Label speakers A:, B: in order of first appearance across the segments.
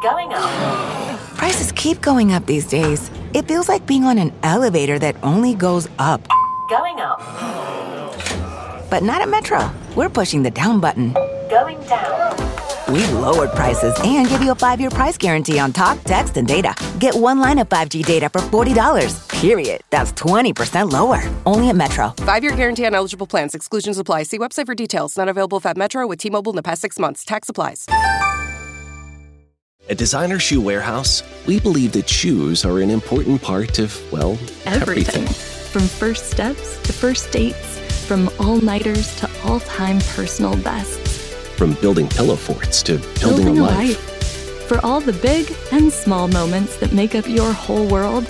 A: Going up.
B: Prices keep going up these days. It feels like being on an elevator that only goes up.
A: Going up.
B: But not at Metro. We're pushing the down button.
A: Going down.
B: We've lowered prices and give you a 5-year price guarantee on talk, text, and data. Get one line of 5G data for $40. Period. That's 20% lower. Only at Metro.
C: 5-year guarantee on eligible plans. Exclusions apply. See website for details. Not available at Metro with T-Mobile in the past 6 months. Tax applies.
D: At Designer Shoe Warehouse, we believe that shoes are an important part of, well, everything.
E: From first steps to first dates, from all-nighters to all-time personal bests.
D: From building pillow forts to building a life.
E: For all the big and small moments that make up your whole world,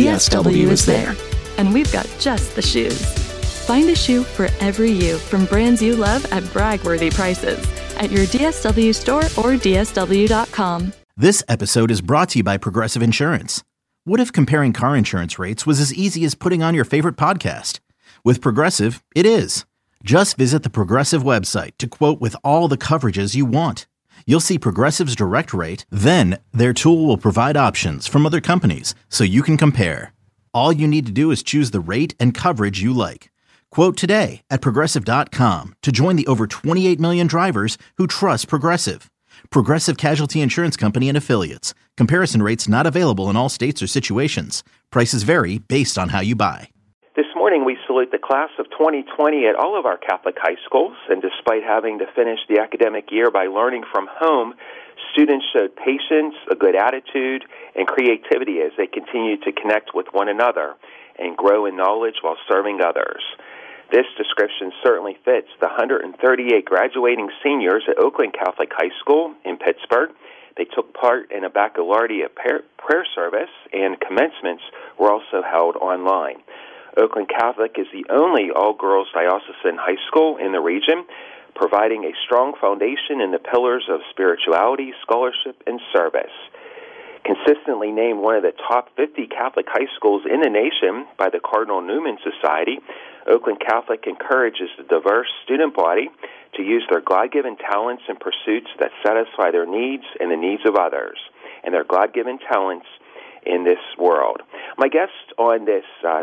E: DSW is there. And we've got just the shoes. Find a shoe for every you from brands you love at brag-worthy prices at your DSW store or DSW.com.
F: This episode is brought to you by Progressive Insurance. What if comparing car insurance rates was as easy as putting on your favorite podcast? With Progressive, it is. Just visit the Progressive website to quote with all the coverages you want. You'll see Progressive's direct rate, then their tool will provide options from other companies so you can compare. All you need to do is choose the rate and coverage you like. Quote today at Progressive.com to join the over 28 million drivers who trust Progressive. Progressive Casualty Insurance Company and Affiliates. Comparison rates not available in all states or situations. Prices vary based on how you buy.
G: This morning we salute the class of 2020 at all of our Catholic high schools, and despite having to finish the academic year by learning from home, students showed patience, a good attitude, and creativity as they continued to connect with one another and grow in knowledge while serving others. This description certainly fits the 138 graduating seniors at Oakland Catholic High School in Pittsburgh. They took part in a baccalaureate prayer service, and commencements were also held online. Oakland Catholic is the only all-girls diocesan high school in the region, providing a strong foundation in the pillars of spirituality, scholarship, and service. Consistently named one of the top 50 Catholic high schools in the nation by the Cardinal Newman Society, Oakland Catholic encourages the diverse student body to use their God-given talents and pursuits that satisfy their needs and the needs of others, and their God-given talents in this world. My guest on this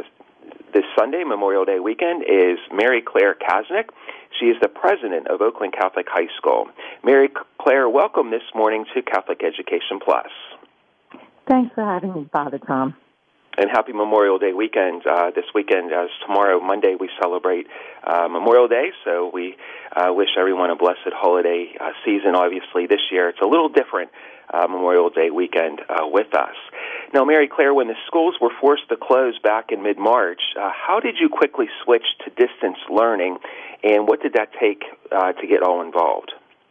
G: Sunday, Memorial Day weekend, is Mary Claire Kasnick. She is the president of Oakland Catholic High School. Mary Claire, welcome this morning to Catholic Education Plus.
H: Thanks for having me, Father Tom.
G: And happy Memorial Day weekend. This weekend, as tomorrow, Monday, we celebrate Memorial Day, so we wish everyone a blessed holiday season. Obviously, this year it's a little different Memorial Day weekend with us. Now, Mary Claire, when the schools were forced to close back in mid-March, how did you quickly switch to distance learning, and what did that take to get all involved?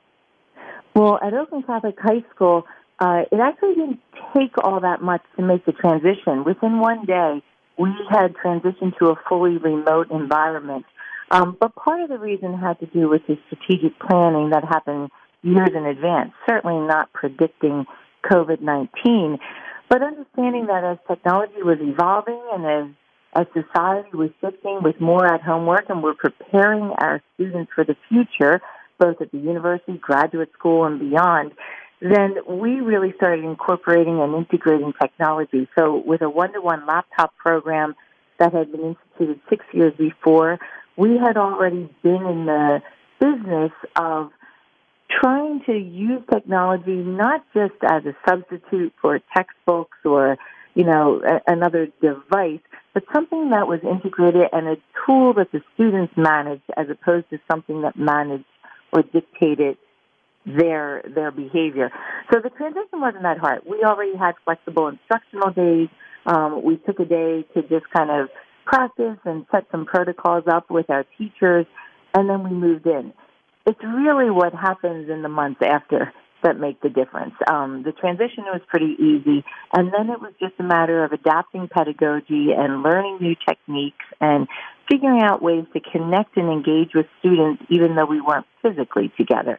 H: Well, at Oakland Catholic High School, it actually didn't take all that much to make the transition. Within one day, we had transitioned to a fully remote environment. But part of the reason had to do with the strategic planning that happened years in advance, certainly not predicting COVID-19, but understanding that as technology was evolving and as society was shifting with more at-home work, and we're preparing our students for the future, both at the university, graduate school, and beyond, then we really started incorporating and integrating technology. So with a one-to-one laptop program that had been instituted 6 years before, we had already been in the business of trying to use technology not just as a substitute for textbooks or, another device, but something that was integrated and a tool that the students managed as opposed to something that managed or dictated their behavior. So the transition wasn't that hard. We already had flexible instructional days. We took a day to just kind of practice and set some protocols up with our teachers, and then we moved in. It's really what happens in the months after that make the difference. The transition was pretty easy, and then it was just a matter of adapting pedagogy and learning new techniques and figuring out ways to connect and engage with students even though we weren't physically together.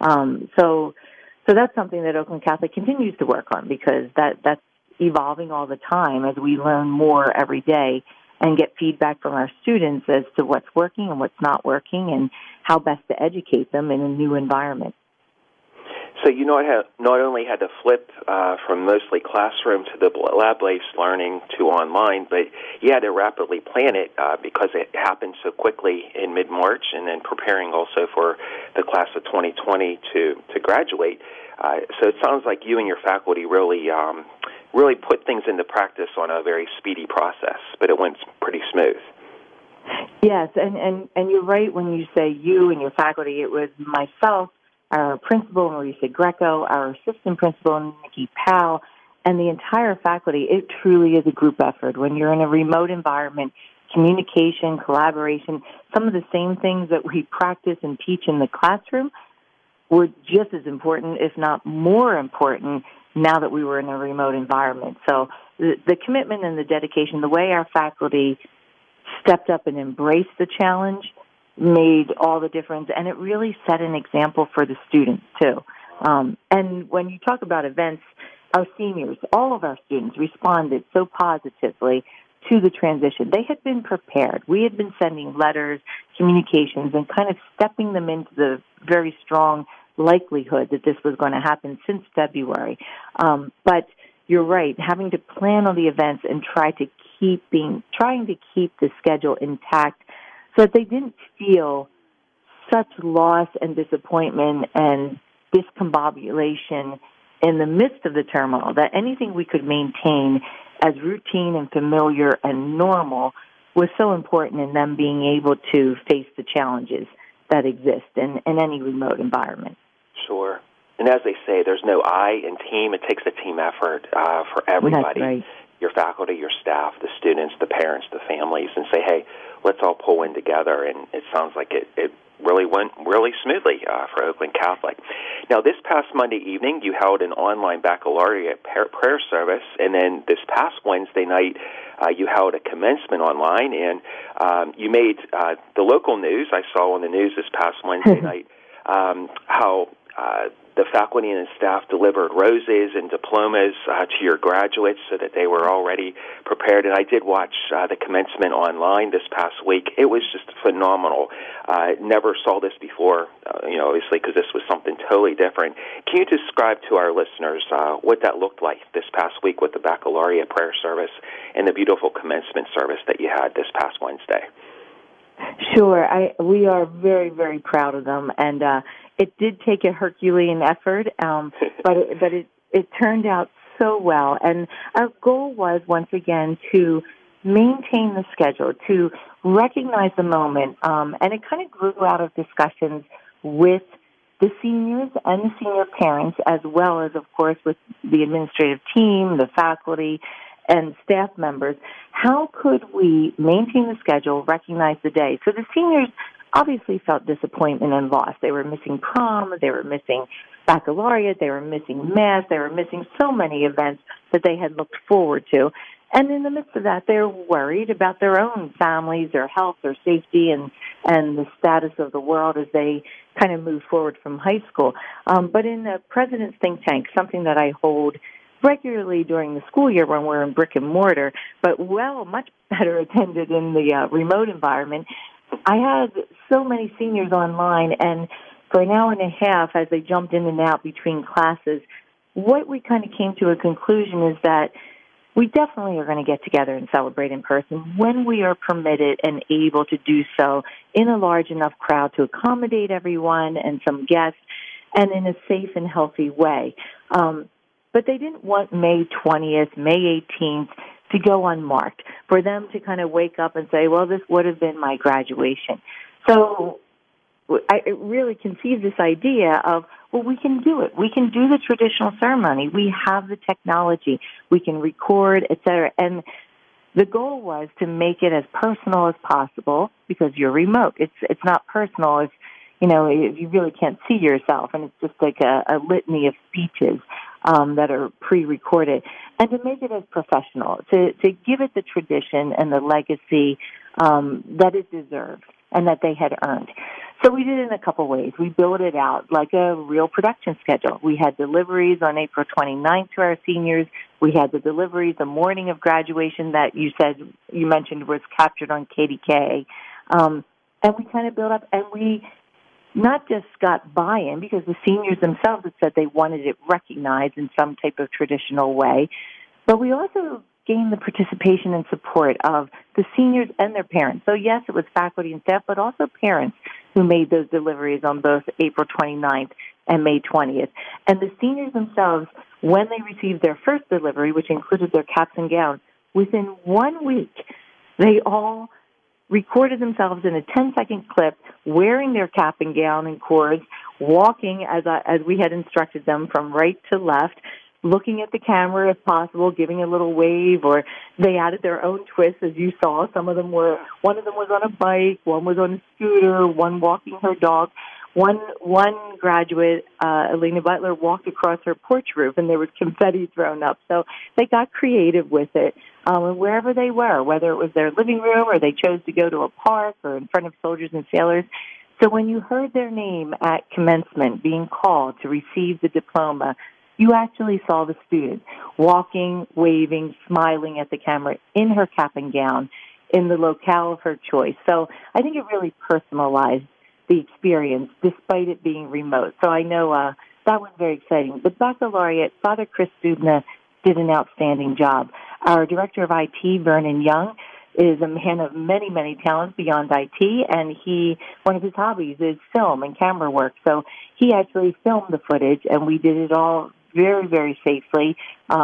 H: So that's something that Oakland Catholic continues to work on because that's evolving all the time as we learn more every day and get feedback from our students as to what's working and what's not working and how best to educate them in a new environment.
G: So you not only had to flip from mostly classroom to the lab-based learning to online, but you had to rapidly plan it because it happened so quickly in mid-March, and then preparing also for the class of 2020 to graduate. So it sounds like you and your faculty really put things into practice on a very speedy process, but it went pretty smooth.
H: Yes, and you're right when you say you and your faculty. It was myself, our principal, Marisa Greco, our assistant principal, Nikki Powell, and the entire faculty. It truly is a group effort. When you're in a remote environment, communication, collaboration, some of the same things that we practice and teach in the classroom were just as important, if not more important, now that we were in a remote environment. So the commitment and the dedication, the way our faculty stepped up and embraced the challenge made all the difference, and it really set an example for the students, too. And when you talk about events, our seniors, all of our students responded so positively to the transition. They had been prepared. We had been sending letters, communications, and kind of stepping them into the very strong likelihood that this was going to happen since February. But you're right, having to plan on the events and trying to keep the schedule intact so that they didn't feel such loss and disappointment and discombobulation in the midst of the turmoil, that anything we could maintain as routine and familiar and normal was so important in them being able to face the challenges that exist in any remote environment.
G: Sure. And as they say, there's no I in team. It takes a team effort for everybody.
H: That's right.
G: Your faculty, your staff, the students, the parents, the families, and say, hey, let's all pull in together. And it sounds like it really went really smoothly for Oakland Catholic. Now, this past Monday evening, you held an online baccalaureate prayer service, and then this past Wednesday night, you held a commencement online, and you made the local news. I saw on the news this past Wednesday night how the faculty and staff delivered roses and diplomas to your graduates so that they were already prepared. And I did watch the commencement online this past week. It was just phenomenal. Never saw this before, obviously, because this was something totally different. Can you describe to our listeners what that looked like this past week with the baccalaureate prayer service and the beautiful commencement service that you had this past Wednesday?
H: Sure. We are very, very proud of them, and it did take a Herculean effort, but it turned out so well. And our goal was, once again, to maintain the schedule, to recognize the moment, and it kind of grew out of discussions with the seniors and the senior parents, as well as, of course, with the administrative team, the faculty, and staff members. How could we maintain the schedule, recognize the day? So the seniors obviously felt disappointment and loss. They were missing prom, they were missing baccalaureate, they were missing mass, they were missing so many events that they had looked forward to. And in the midst of that, they're worried about their own families, their health, their safety, and the status of the world as they kind of move forward from high school. But in the President's Think Tank, something that I hold regularly during the school year when we're in brick and mortar, but much better attended in the remote environment, I had so many seniors online, and for an hour and a half as they jumped in and out between classes, what we kind of came to a conclusion is that we definitely are going to get together and celebrate in person when we are permitted and able to do so in a large enough crowd to accommodate everyone and some guests, and in a safe and healthy way. But they didn't want May 20th, May 18th to go unmarked, for them to kind of wake up and say, well, this would have been my graduation. So I really conceived this idea of, well, we can do it. We can do the traditional ceremony. We have the technology. We can record, et cetera. And the goal was to make it as personal as possible, because you're remote. It's not personal if you really can't see yourself, and it's just like a litany of speeches that are pre-recorded, and to make it as professional, to give it the tradition and the legacy that it deserved and that they had earned. So we did it in a couple ways. We built it out like a real production schedule. We had deliveries on April 29th to our seniors. We had the deliveries the morning of graduation that you mentioned was captured on KDK. And we kind of built up, and we not just got buy-in, because the seniors themselves had said they wanted it recognized in some type of traditional way, but we also gained the participation and support of the seniors and their parents. So yes, it was faculty and staff, but also parents who made those deliveries on both April 29th and May 20th. And the seniors themselves, when they received their first delivery, which included their caps and gowns, within 1 week, they all recorded themselves in a 10-second clip wearing their cap and gown and cords, walking as we had instructed them from right to left, looking at the camera if possible, giving a little wave, or they added their own twist, as you saw. One of them was on a bike, one was on a scooter, one walking her dog. One graduate, Elena Butler, walked across her porch roof, and there was confetti thrown up. So they got creative with it, and wherever they were, whether it was their living room or they chose to go to a park or in front of soldiers and sailors. So when you heard their name at commencement being called to receive the diploma, you actually saw the student walking, waving, smiling at the camera in her cap and gown in the locale of her choice. So I think it really personalized the experience, despite it being remote. So I know that was very exciting. The baccalaureate, Father Chris Dubna, did an outstanding job. Our director of IT, Vernon Young, is a man of many, many talents beyond IT, and one of his hobbies is film and camera work. So he actually filmed the footage, and we did it all very, very safely,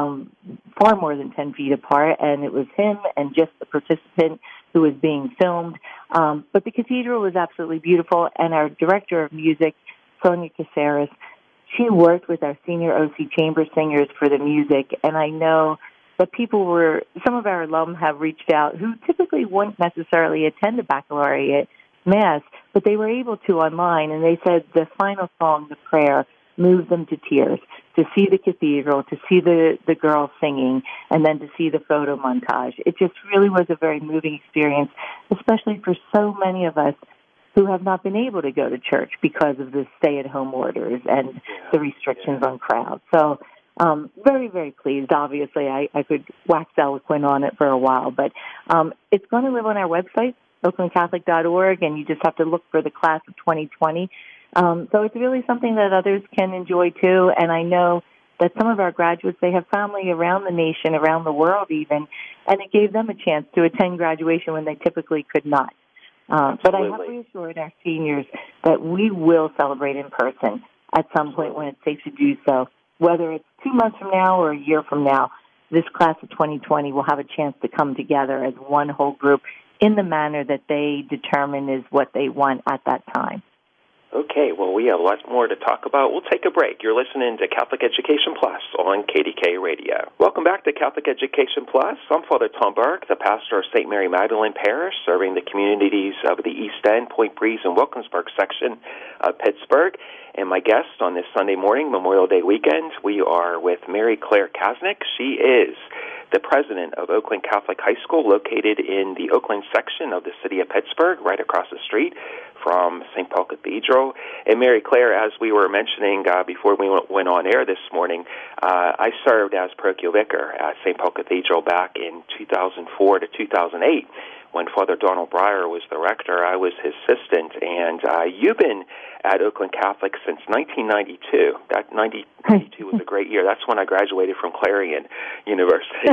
H: far more than 10 feet apart, and it was him and just the participant who was being filmed. But the cathedral was absolutely beautiful, and our director of music, Sonia Caceres, she worked with our senior OC chamber singers for the music, and I know that some of our alum have reached out who typically wouldn't necessarily attend a baccalaureate mass, but they were able to online, and they said the final song, the prayer, moved them to tears, to see the cathedral, to see the girls singing, and then to see the photo montage. It just really was a very moving experience, especially for so many of us who have not been able to go to church because of the stay-at-home orders and the restrictions on crowds. So very, very pleased. Obviously, I could wax eloquent on it for a while, but it's going to live on our website, oaklandcatholic.org, and you just have to look for the class of 2020. So it's really something that others can enjoy too, and I know that some of our graduates, they have family around the nation, around the world even, and it gave them a chance to attend graduation when they typically could not. But I have reassured our seniors that we will celebrate in person at some point when it's safe to do so. Whether it's 2 months from now or a year from now, this class of 2020 will have a chance to come together as one whole group in the manner that they determine is what they want at that time.
G: Okay, well, we have lots more to talk about. We'll take a break. You're listening to Catholic Education Plus on KDK Radio. Welcome back to Catholic Education Plus. I'm Father Tom Burke, the pastor of St. Mary Magdalene Parish, serving the communities of the East End, Point Breeze, and Wilkinsburg section of Pittsburgh. And my guest on this Sunday morning, Memorial Day weekend, we are with Mary Claire Kasnick. She is the president of Oakland Catholic High School, located in the Oakland section of the city of Pittsburgh, right across the street from St. Paul Cathedral. And Mary Claire, as we were mentioning before we went on air this morning, I served as parochial vicar at St. Paul Cathedral back in 2004 to 2008. When Father Donald Breyer was the rector, I was his assistant, and you've been at Oakland Catholic since 1992. That 1992 was a great year. That's when I graduated from Clarion University.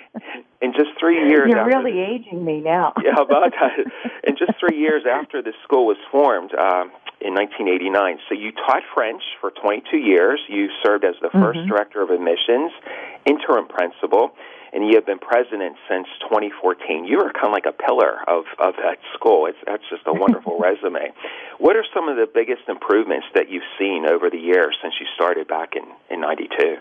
G: In just 3 years
H: You're really aging me now.
G: Yeah, how about that? In just 3 years after the school was formed in 1989. So you taught French for 22 years. You served as the first director of admissions, interim principal, and you have been president since 2014. You are kind of like a pillar of that school. That's just a wonderful resume. What are some of the biggest improvements that you've seen over the years since you started back in 92?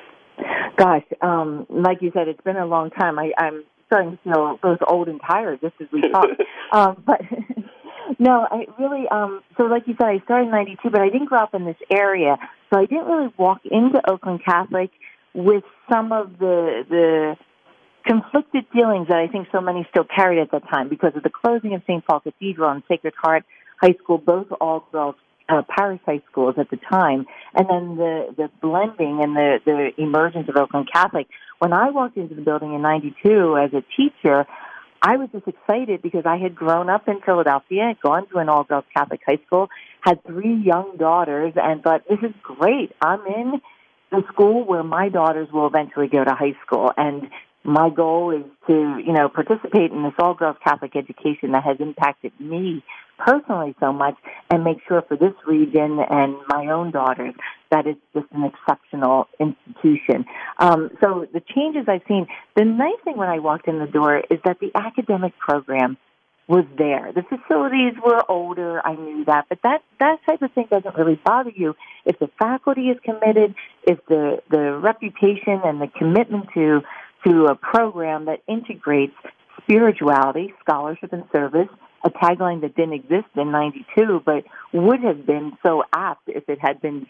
H: Gosh, like you said, it's been a long time. I'm starting to feel both old and tired just as we talk. But no, I really, so like you said, I started in 92, but I didn't grow up in this area. So I didn't really walk into Oakland Catholic with some of the conflicted feelings that I think so many still carried at that time because of the closing of St. Paul Cathedral and Sacred Heart High School, both all-girls parish high schools at the time, and then the blending and the emergence of Oakland Catholic. When I walked into the building in 92 as a teacher, I was just excited because I had grown up in Philadelphia, gone to an all-girls Catholic high school, had 3 young daughters and thought, this is great. I'm in the school where my daughters will eventually go to high school. And my goal is to, participate in this all-girls Catholic education that has impacted me personally so much and make sure for this region and my own daughters that it's just an exceptional institution. So the changes I've seen, the nice thing when I walked in the door is that the academic program was there. The facilities were older, I knew that, but that type of thing doesn't really bother you if the faculty is committed, if the reputation and the commitment to a program that integrates spirituality, scholarship, and service, a tagline that didn't exist in 92, but would have been so apt if it had been,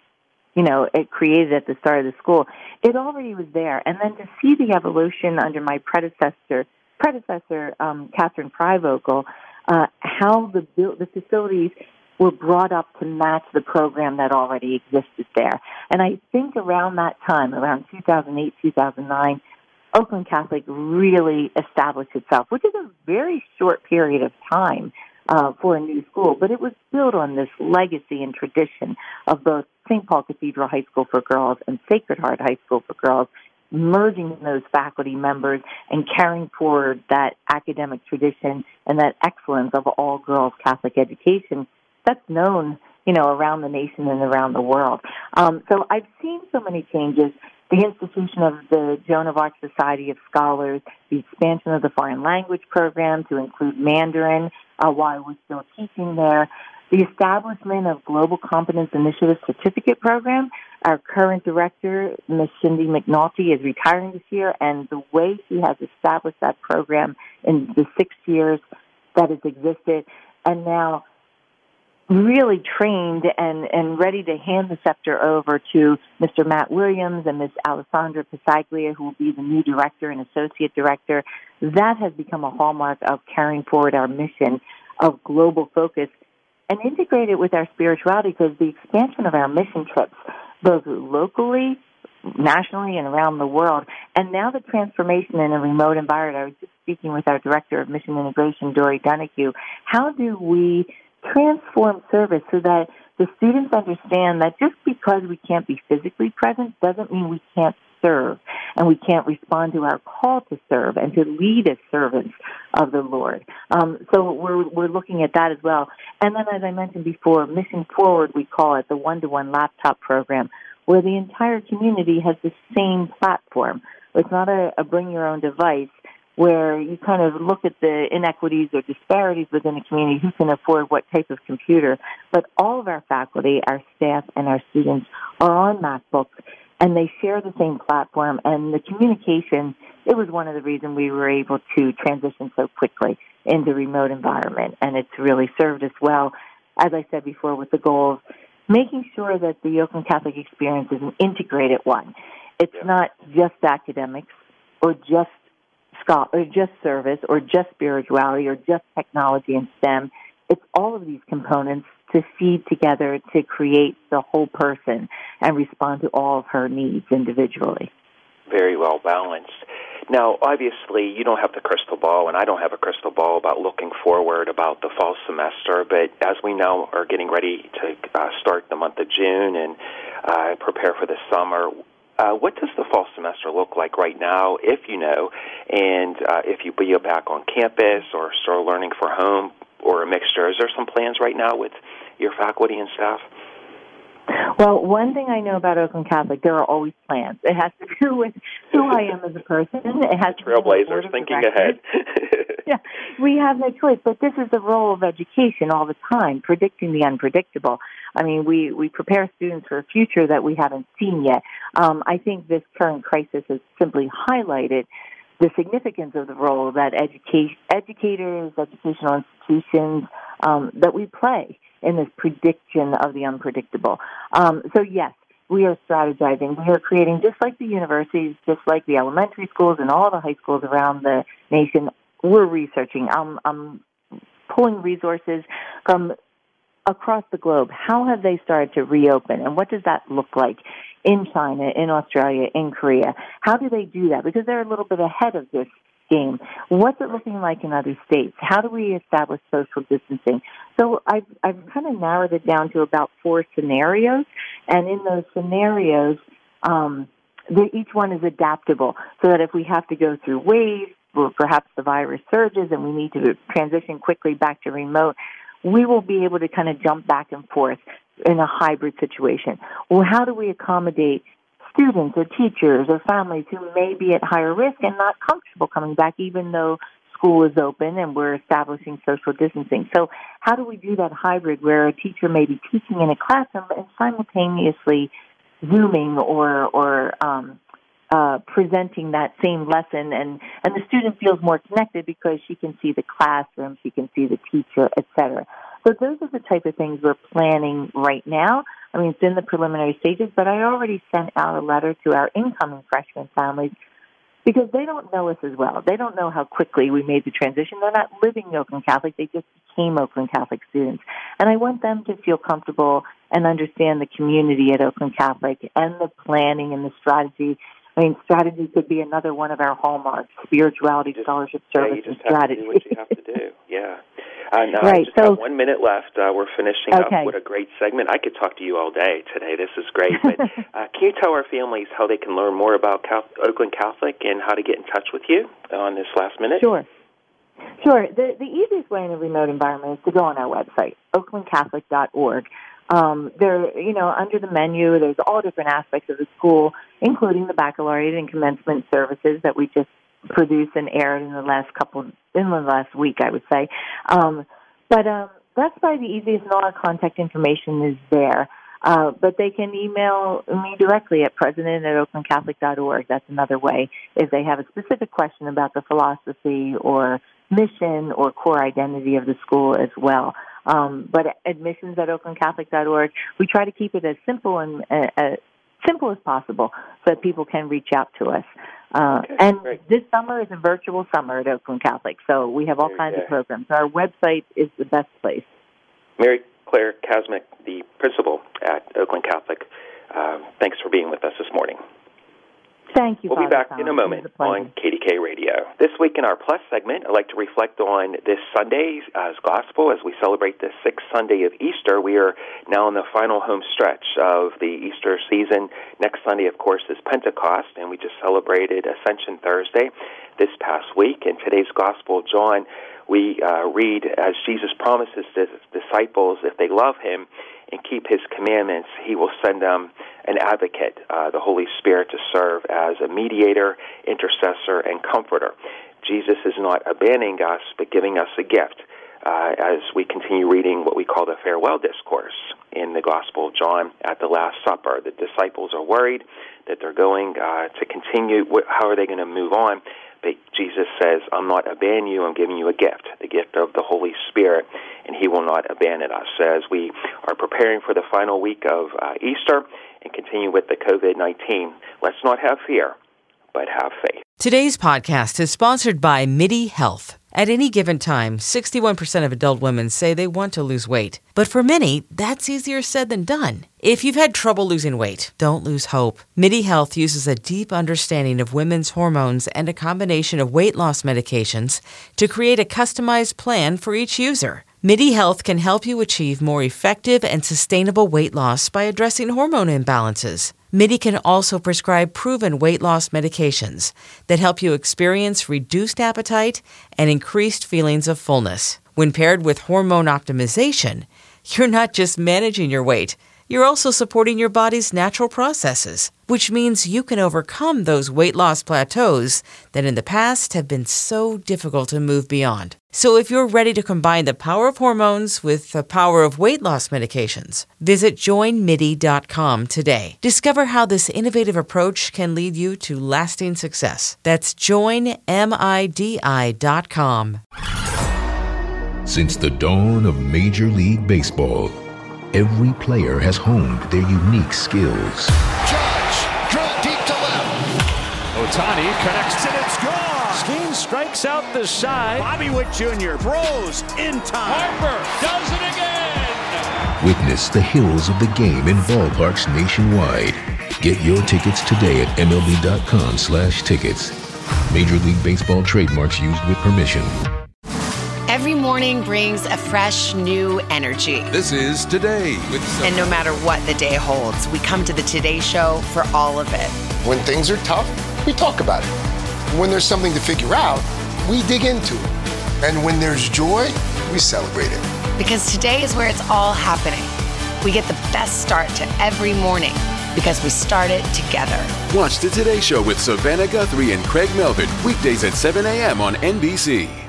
H: it created at the start of the school. It already was there. And then to see the evolution under my predecessor, Catherine Fryvogel, how the facilities were brought up to match the program that already existed there. And I think around that time, around 2008, 2009, Oakland Catholic really established itself, which is a very short period of time for a new school, but it was built on this legacy and tradition of both St. Paul Cathedral High School for Girls and Sacred Heart High School for Girls, merging those faculty members and carrying forward that academic tradition and that excellence of all-girls Catholic education that's known, around the nation and around the world. So I've seen so many changes. The institution of the Joan of Arc Society of Scholars, the expansion of the foreign language program to include Mandarin while we're still teaching there, the establishment of Global Competence Initiative Certificate Program. Our current director, Ms. Cindy McNulty, is retiring this year, and the way she has established that program in the 6 years that it's existed, and now really trained and ready to hand the scepter over to Mr. Matt Williams and Ms. Alessandra Pisaglia, who will be the new director and associate director. That has become a hallmark of carrying forward our mission of global focus and integrate it with our spirituality, because the expansion of our mission trips, both locally, nationally, and around the world, and now the transformation in a remote environment. I was just speaking with our Director of Mission Integration, Dory Donahue. How do we transform service so that the students understand that just because we can't be physically present doesn't mean we can't serve and we can't respond to our call to serve and to lead as servants of the Lord. So we're looking at that as well. And then, as I mentioned before, Mission Forward, we call it the one-to-one laptop program, where the entire community has the same platform. It's not a bring-your-own device where you kind of look at the inequities or disparities within a community, who can afford what type of computer, but all of our faculty, our staff, and our students are on MacBooks, and they share the same platform, and the communication, it was one of the reasons we were able to transition so quickly into remote environment, and it's really served us well, as I said before, with the goal of making sure that the Oakland Catholic experience is an integrated one. It's not just academics or just service or just spirituality or just technology and STEM. It's all of these components to feed together to create the whole person and respond to all of her needs individually.
G: Very well balanced. Now, obviously, you don't have the crystal ball, and I don't have a crystal ball about looking forward about the fall semester, but as we now are getting ready to start the month of June and prepare for the summer, what does the fall semester look like right now, if you know, and if you be back on campus or still learning for home or a mixture? Is there some plans right now with your faculty and staff?
H: Well, one thing I know about Oakland Catholic, there are always plans. It has to do with who I am as a person. It has to
G: Trailblazers, thinking ahead.
H: Yeah, we have no choice, but this is the role of education all the time, predicting the unpredictable. I mean, we prepare students for a future that we haven't seen yet. I think this current crisis has simply highlighted the significance of the role that educators, educational institutions, that we play in this prediction of the unpredictable. So yes, we are strategizing. We are creating, just like the universities, just like the elementary schools and all the high schools around the nation, we're researching. I'm pulling resources from across the globe. How have they started to reopen, and what does that look like in China, in Australia, in Korea? How do they do that? Because they're a little bit ahead of this game? What's it looking like in other states? How do we establish social distancing? So I've kind of narrowed it down to about 4 scenarios, and in those scenarios, each one is adaptable, so that if we have to go through waves, or perhaps the virus surges and we need to transition quickly back to remote, we will be able to kind of jump back and forth in a hybrid situation. Well, how do we accommodate students or teachers or families who may be at higher risk and not comfortable coming back, even though school is open and we're establishing social distancing? So how do we do that hybrid where a teacher may be teaching in a classroom and simultaneously Zooming or presenting that same lesson, and the student feels more connected because she can see the classroom, she can see the teacher, etc. So those are the type of things we're planning right now. I mean, it's in the preliminary stages, but I already sent out a letter to our incoming freshman families because they don't know us as well. They don't know how quickly we made the transition. They're not living Oakland Catholic. They just became Oakland Catholic students. And I want them to feel comfortable and understand the community at Oakland Catholic and the planning and the strategy. I mean, strategy could be another one of our hallmarks: spirituality, scholarship, service, and strategy.
G: You just have to do what you have to do. Yeah.
H: Right.
G: I just have 1 minute left. We're finishing up. What a great segment. I could talk to you all day today. This is great. But can you tell our families how they can learn more about Oakland Catholic and how to get in touch with you on this last minute?
H: Sure. The easiest way in a remote environment is to go on our website, oaklandcatholic.org. Under the menu, there's all different aspects of the school, including the baccalaureate and commencement services that we just produced and aired in the last week, I would say. But that's probably the easiest, and all our contact information is there. But they can email me directly at president@oaklandcatholic.org. That's another way if they have a specific question about the philosophy or mission or core identity of the school as well. But admissions@oaklandcatholic.org, we try to keep it as simple and simple as possible so that people can reach out to us. Great. This summer is a virtual summer at Oakland Catholic, so we have all kinds of programs. Our website is the best place.
G: Mary Claire Kazmic, the principal at Oakland Catholic, thanks for being with us this morning.
H: Thank you,
G: We'll be back in a moment on KDK Radio. This week in our Plus segment, I'd like to reflect on this Sunday as Gospel as we celebrate the 6th Sunday of Easter. We are now in the final home stretch of the Easter season. Next Sunday, of course, is Pentecost, and we just celebrated Ascension Thursday this past week. In today's Gospel, John, we read as Jesus promises his disciples, if they love him and keep his commandments, he will send them an advocate, the Holy Spirit, to serve as a mediator, intercessor, and comforter. Jesus is not abandoning us, but giving us a gift as we continue reading what we call the farewell discourse in the Gospel of John at the Last Supper. The disciples are worried that they're going to continue. How are they going to move on? But Jesus says, I'm not abandoning you, I'm giving you a gift, the gift of the Holy Spirit, and he will not abandon us. As we are preparing for the final week of Easter and continue with the COVID-19, let's not have fear, but have faith.
I: Today's podcast is sponsored by MIDI Health. At any given time, 61% of adult women say they want to lose weight. But for many, that's easier said than done. If you've had trouble losing weight, don't lose hope. MIDI Health uses a deep understanding of women's hormones and a combination of weight loss medications to create a customized plan for each user. MIDI Health can help you achieve more effective and sustainable weight loss by addressing hormone imbalances. MIDI can also prescribe proven weight loss medications that help you experience reduced appetite and increased feelings of fullness. When paired with hormone optimization, you're not just managing your weight, you're also supporting your body's natural processes, which means you can overcome those weight loss plateaus that in the past have been so difficult to move beyond. So if you're ready to combine the power of hormones with the power of weight loss medications, visit joinmidi.com today. Discover how this innovative approach can lead you to lasting success. That's joinmidi.com.
J: Since the dawn of Major League Baseball, every player has honed their unique skills.
K: Judge, drill deep to left.
L: Ohtani connects and it's gone. Skeen strikes out the side.
K: Bobby Witt Jr. throws in time.
L: Harper does it again.
J: Witness the heroes of the game in ballparks nationwide. Get your tickets today at MLB.com/tickets. Major League Baseball trademarks used with permission.
M: Every morning brings a fresh, new energy.
N: This is Today with
M: And no matter what the day holds, we come to the Today Show for all of it.
O: When things are tough, we talk about it. When there's something to figure out, we dig into it. And when there's joy, we celebrate it.
M: Because today is where it's all happening. We get the best start to every morning because we start it together.
N: Watch the Today Show with Savannah Guthrie and Craig Melvin weekdays at 7 a.m. on NBC.